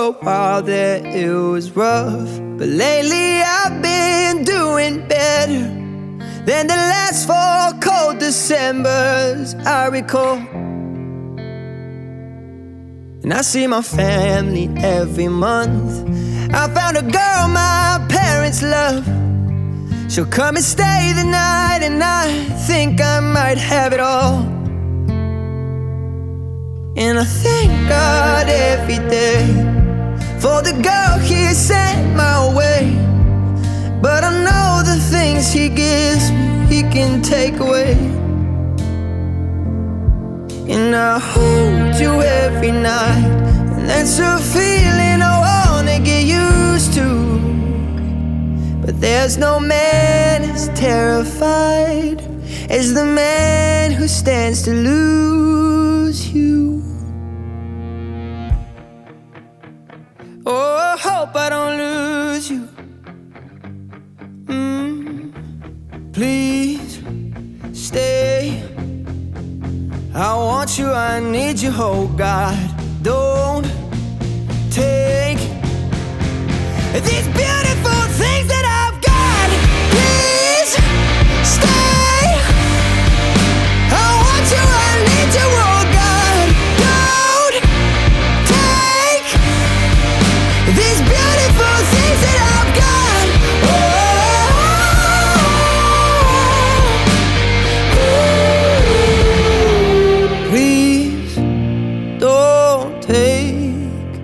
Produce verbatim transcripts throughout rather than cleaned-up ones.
a while there it was rough, but lately I've been doing better than the last four cold Decembers I recall. And I see my family every month. I found a girl my parents love. She'll come and stay the night, and I think I might have it all. And I thank God every day for the girl He sent my way. But I know the things He gives me, He can take away. And I hold you every night, and that's a feeling I wanna get used to. But there's no man as terrified as the man who stands to lose you. Oh, I hope I don't lose you. mm, Please stay. I want you, I need you, oh God. Don't take these beautiful things that I've got. Please stay. I want you, I need you, oh God. Don't take these beautiful things that I've got. Oh, please don't take.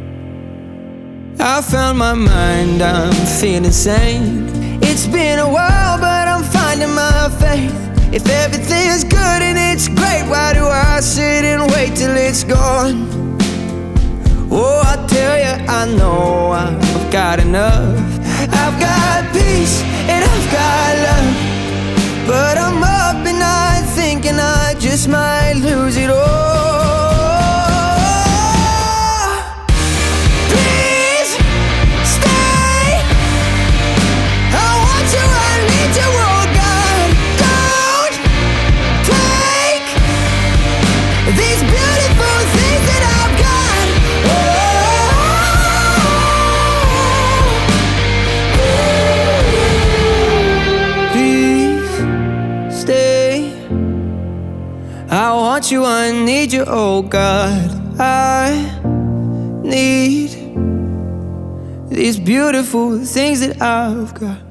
I found my mind, I'm feeling sane. It's been a while, but I'm finding my faith. If everything's good and it's great, why do I sit and wait till it's gone? Oh, I tell you, I know I've got enough. I've got peace and I've got love, but I'm up at night thinking I just might lose it all. These beautiful things that I've got. Oh, please stay. I want you, I need you, oh God. I need these beautiful things that I've got.